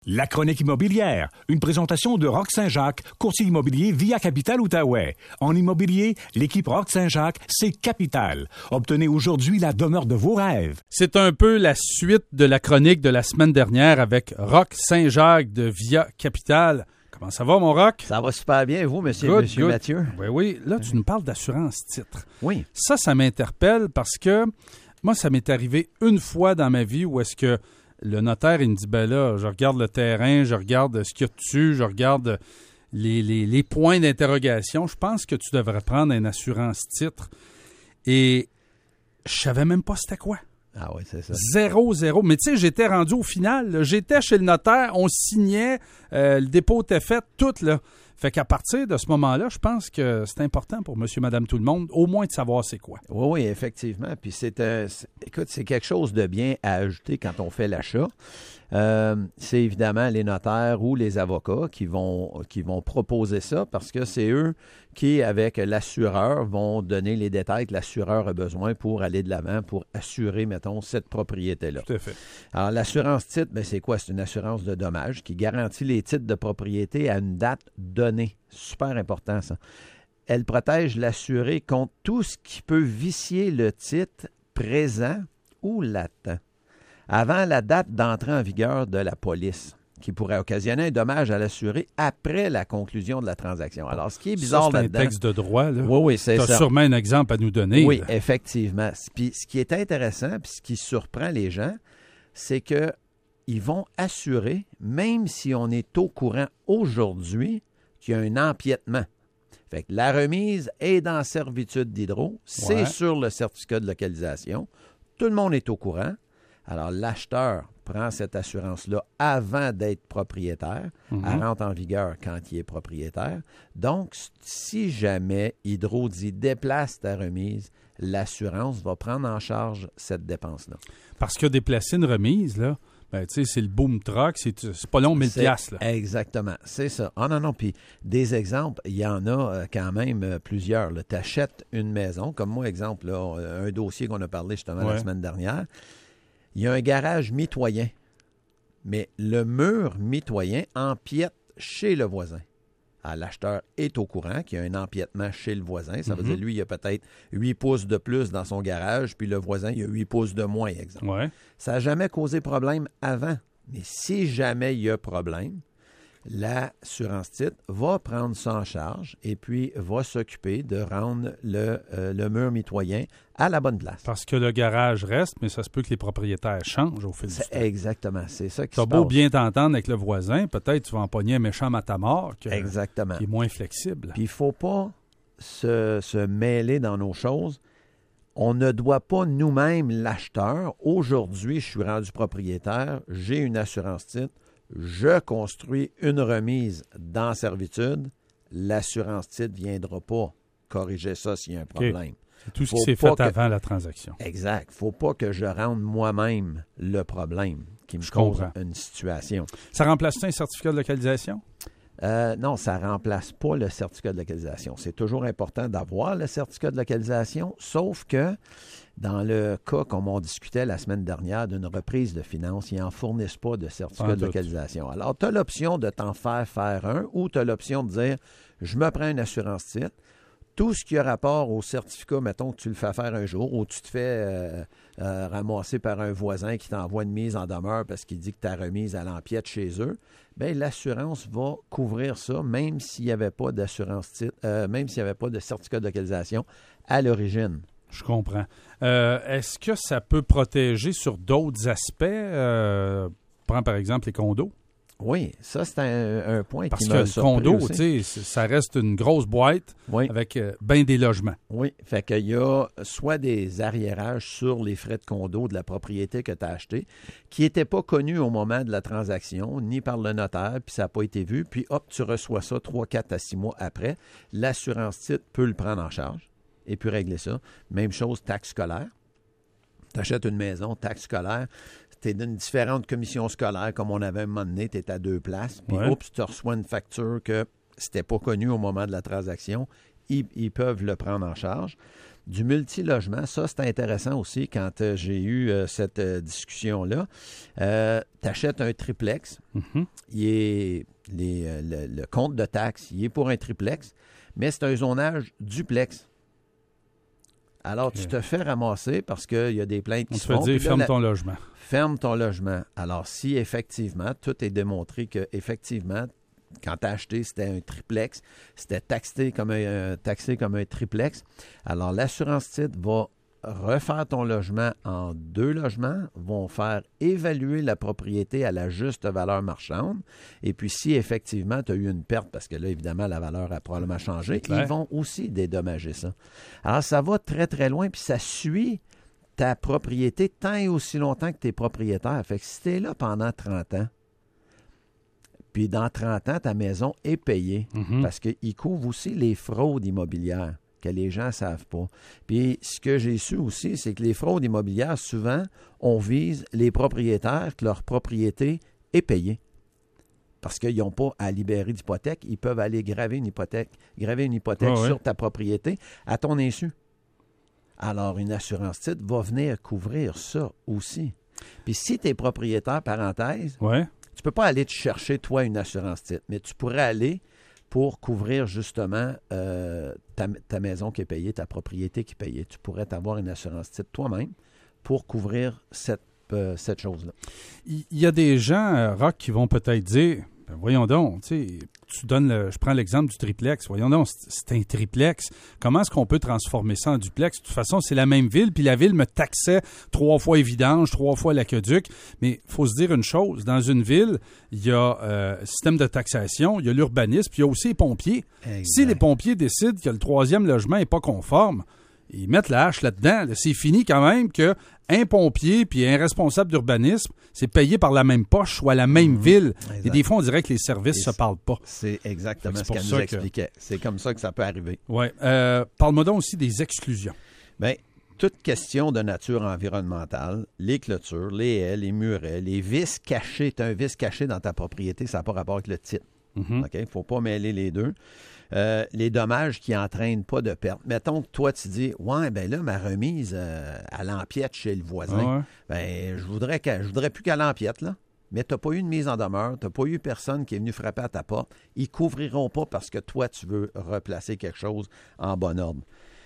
La chronique immobilière, une présentation de Roch Saint-Jacques, courtier immobilier Via Capital Outaouais. En immobilier, l'équipe Roch Saint-Jacques, c'est Capital. Obtenez aujourd'hui la demeure de vos rêves. C'est un peu la suite de la chronique de la semaine dernière avec Roch Saint-Jacques de Via Capital. Comment ça va, mon Roch? Ça va super bien, et vous, monsieur Mathieu? Oui. Là, tu nous parles d'assurance-titre. Oui. Ça m'interpelle parce que moi, ça m'est arrivé une fois dans ma vie où est-ce que le notaire, il me dit, ben là, je regarde le terrain, je regarde ce qu'il y a dessus, je regarde les points d'interrogation. Je pense que tu devrais prendre un assurance-titre. Et je savais même pas c'était quoi. Ah oui, c'est ça. 0. Mais tu sais, j'étais rendu au final. Là. J'étais chez le notaire, on signait, le dépôt était fait, tout là. Fait qu'à partir de ce moment-là, je pense que c'est important pour monsieur, madame, tout le monde, au moins de savoir c'est quoi. Oui, effectivement. Puis écoute, c'est quelque chose de bien à ajouter quand on fait l'achat. C'est évidemment les notaires ou les avocats qui vont proposer ça parce que c'est eux qui, avec l'assureur, vont donner les détails que l'assureur a besoin pour aller de l'avant, pour assurer, mettons, cette propriété-là. Tout à fait. Alors, l'assurance-titre, bien, c'est quoi? C'est une assurance de dommages qui garantit les titres de propriété à une date donnée. Super important, ça. Elle protège l'assuré contre tout ce qui peut vicier le titre présent ou latent avant la date d'entrée en vigueur de la police, qui pourrait occasionner un dommage à l'assuré après la conclusion de la transaction. Alors, ce qui est bizarre là-dedans... là-dedans... C'est un texte de droit, là. Oui, c'est ça. Tu as sûrement un exemple à nous donner. Oui, là. effectivement. Puis, ce qui est intéressant, puis ce qui surprend les gens, c'est qu'ils vont assurer, même si on est au courant aujourd'hui qu'il y a un empiètement. Fait que la remise est dans servitude d'hydro, c'est sur le certificat de localisation. Tout le monde est au courant. Alors, l'acheteur prend cette assurance-là avant d'être propriétaire. Elle rentre en vigueur quand il est propriétaire. Donc, si jamais Hydro dit « déplace ta remise », l'assurance va prendre en charge cette dépense-là. Parce que déplacer une remise, là, ben, tu sais, c'est le boom truck, c'est pas long, 1000 piastres, là. Exactement, c'est ça. Ah non, puis des exemples, il y en a quand même plusieurs. Tu achètes une maison, comme moi, exemple, là, un dossier qu'on a parlé justement la semaine dernière. Il y a un garage mitoyen, mais le mur mitoyen empiète chez le voisin. Alors, l'acheteur est au courant qu'il y a un empiètement chez le voisin. Ça veut dire, lui, il a peut-être 8 pouces de plus dans son garage, puis le voisin, il a 8 pouces de moins, exemple. Ouais. Ça n'a jamais causé problème avant. Mais si jamais il y a problème, l'assurance-titre va prendre ça en charge et puis va s'occuper de rendre le mur mitoyen à la bonne place. Parce que le garage reste, mais ça se peut que les propriétaires changent au fil du temps. Exactement, c'est ça qui se passe. T'as beau bien t'entendre avec le voisin, peut-être tu vas empoigner un méchant matamor qui est moins flexible. Puis il ne faut pas se mêler dans nos choses. On ne doit pas nous-mêmes, l'acheteur, aujourd'hui, je suis rendu propriétaire, j'ai une assurance-titre, je construis une remise dans servitude, l'assurance-titre ne viendra pas corriger ça s'il y a un problème. Okay. C'est tout ce qui s'est fait avant la transaction. Exact. Il ne faut pas que je rende moi-même le problème qui me cause une situation. Ça remplace-t-il un certificat de localisation? Non, ça ne remplace pas le certificat de localisation. C'est toujours important d'avoir le certificat de localisation, sauf que dans le cas, comme on discutait la semaine dernière, d'une reprise de finances, ils n'en fournissent pas de certificat de localisation. Alors, tu as l'option de t'en faire un ou tu as l'option de dire, je me prends une assurance-titre. Tout ce qui a rapport au certificat, mettons que tu le fais faire un jour ou tu te fais ramasser par un voisin qui t'envoie une mise en demeure parce qu'il dit que ta remise à l'empiète chez eux, bien, l'assurance va couvrir ça, même s'il n'y avait pas d'assurance-titre, même s'il n'y avait pas de certificat de localisation à l'origine. Je comprends. Est-ce que ça peut protéger sur d'autres aspects? Prends par exemple les condos. Oui, ça, c'est un point parce qui m'a surpris. Parce que le condo, tu sais, ça reste une grosse boîte avec bien des logements. Oui, fait qu'il y a soit des arriérages sur les frais de condo de la propriété que tu as achetée qui n'étaient pas connus au moment de la transaction, ni par le notaire, puis ça n'a pas été vu, puis hop, tu reçois ça 3, 4 à 6 mois après. L'assurance-titre peut le prendre en charge et puis régler ça. Même chose, taxe scolaire. Tu achètes une maison, taxe scolaire. Tu es d'une différente commission scolaire, comme on avait un moment donné, tu es à 2 places, puis oups, tu reçois une facture que c'était pas connu au moment de la transaction. Ils peuvent le prendre en charge. Du multilogement, ça, c'est intéressant aussi quand j'ai eu cette discussion-là. Tu achètes un triplex. Le compte de taxes, il est pour un triplex, mais c'est un zonage duplex. Alors, tu te fais ramasser parce qu'il y a des plaintes qui se font. On te fait dire, ferme ton logement. Ferme ton logement. Alors, si effectivement, tout est démontré que effectivement, quand tu as acheté, c'était un triplex, c'était taxé comme un triplex. Alors, l'assurance titre va refaire ton logement en 2 logements, vont faire évaluer la propriété à la juste valeur marchande. Et puis, si effectivement, tu as eu une perte, parce que là, évidemment, la valeur a probablement changé, ils vont aussi dédommager ça. Alors, ça va très, très loin, puis ça suit ta propriété tant et aussi longtemps que tu es propriétaire. Fait que si tu es là pendant 30 ans, puis dans 30 ans, ta maison est payée parce qu'il couvre aussi les fraudes immobilières que les gens ne savent pas. Puis ce que j'ai su aussi, c'est que les fraudes immobilières, souvent, on vise les propriétaires que leur propriété est payée. Parce qu'ils n'ont pas à libérer d'hypothèque, ils peuvent aller graver une hypothèque sur ta propriété à ton insu. Alors, une assurance titre va venir couvrir ça aussi. Puis si tu es propriétaire, parenthèse, tu ne peux pas aller te chercher, toi, une assurance titre, mais tu pourrais aller pour couvrir justement ta maison qui est payée, ta propriété qui est payée. Tu pourrais t'avoir une assurance titre toi-même pour couvrir cette chose-là. Il y a des gens, Roch, qui vont peut-être dire, ben voyons donc, je prends l'exemple du triplex, voyons donc, c'est un triplex. Comment est-ce qu'on peut transformer ça en duplex? De toute façon, c'est la même ville, puis la ville me taxait 3 fois les vidanges, 3 fois l'aqueduc. Mais il faut se dire une chose, dans une ville, il y a système de taxation, il y a l'urbanisme, puis il y a aussi les pompiers. Exact. Si les pompiers décident que le 3e logement n'est pas conforme, ils mettent la hache là-dedans. Là, c'est fini quand même qu'un pompier puis un responsable d'urbanisme, c'est payé par la même poche, soit la même ville. Exact. Et des fois, on dirait que les services ne se parlent pas. C'est exactement ce qu'elle nous expliquait. C'est comme ça que ça peut arriver. Oui. Parle-moi donc aussi des exclusions. Bien, toute question de nature environnementale, les clôtures, les haies, les murets, les vices cachés. Tu as un vice caché dans ta propriété, ça n'a pas rapport avec le titre. OK? Il ne faut pas mêler les deux. Les dommages qui n'entraînent pas de perte. Mettons que toi, tu dis, ouais, ben là, ma remise, elle empiète chez le voisin. Ben, je voudrais plus qu'elle empiète, là. Mais tu n'as pas eu de mise en demeure, tu n'as pas eu personne qui est venu frapper à ta porte. Ils ne couvriront pas parce que toi, tu veux replacer quelque chose en bon ordre.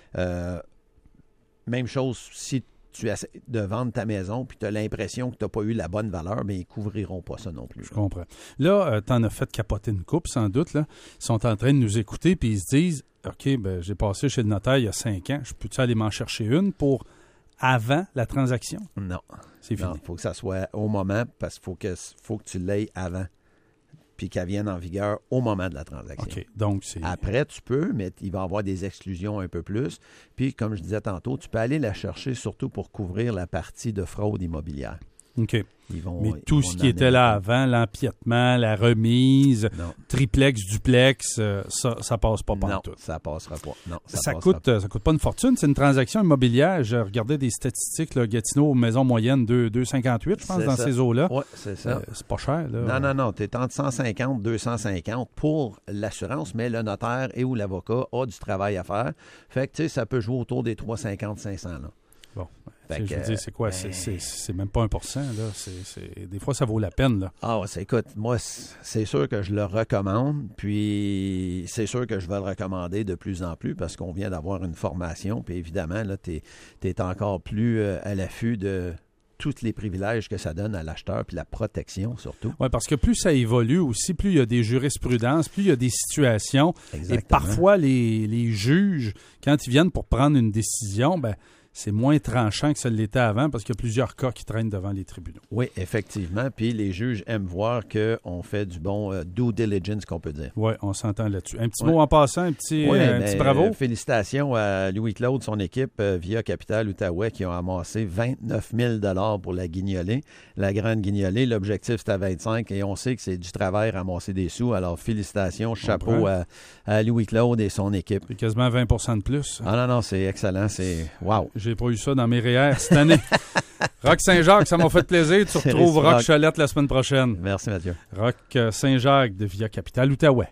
Même chose, si tu essaies de vendre ta maison puis tu as l'impression que tu n'as pas eu la bonne valeur, bien, ils ne couvriront pas ça non plus. Je comprends. Là, tu en as fait capoter une couple, sans doute. Là. Ils sont en train de nous écouter puis ils se disent, OK, ben, j'ai passé chez le notaire il y a 5 ans, je peux-tu aller m'en chercher une pour avant la transaction? Non. C'est fini. Il faut que ça soit au moment parce qu'il faut que tu l'aies avant puis qu'elle vienne en vigueur au moment de la transaction. OK, donc c'est... Après, tu peux, mais il va y avoir des exclusions un peu plus. Puis, comme je disais tantôt, tu peux aller la chercher surtout pour couvrir la partie de fraude immobilière. OK. Mais tout ce qui était là avant, l'empiètement, la remise, triplex, duplex, ça passe pas partout. Non, ça passera pas. Non, ça coûte pas une fortune. C'est une transaction immobilière. Je regardais des statistiques, là, Gatineau, maison moyenne, 2,58, je pense, dans ces eaux-là. Oui, c'est ça. C'est pas cher, là. Non. Tu es entre 150 et 250 pour l'assurance, mais le notaire et ou l'avocat a du travail à faire. Fait que, tu sais, ça peut jouer autour des 350, 500, là. Bon, je veux dire, c'est quoi? C'est même pas 1%, là. Des fois, ça vaut la peine, là. Ah, écoute, moi, c'est sûr que je le recommande, puis c'est sûr que je vais le recommander de plus en plus parce qu'on vient d'avoir une formation, puis évidemment, là, tu es encore plus à l'affût de tous les privilèges que ça donne à l'acheteur, puis la protection, surtout. Oui, parce que plus ça évolue aussi, plus il y a des jurisprudences, plus il y a des situations. Exactement. Et parfois, les juges, quand ils viennent pour prendre une décision, ben c'est moins tranchant que ça l'était avant parce qu'il y a plusieurs cas qui traînent devant les tribunaux. Oui, effectivement. Puis les juges aiment voir qu'on fait du bon due diligence, qu'on peut dire. Oui, on s'entend là-dessus. Un petit mot en passant, un petit bravo. Félicitations à Louis-Claude, son équipe, via Capital Outaouais, qui ont amassé 29 000 pour la guignolée, la grande guignolée. L'objectif, c'était à 25 et on sait que c'est du travail ramasser des sous. Alors, félicitations, chapeau à Louis-Claude et son équipe. C'est quasiment 20 % de plus. Ah non, c'est excellent. C'est wow. J'ai pas eu ça dans mes REER cette année. Roch Saint-Jacques, ça m'a fait plaisir. Tu retrouves Roch Cholette la semaine prochaine. Merci, Mathieu. Roch Saint-Jacques de Via Capital Outaouais.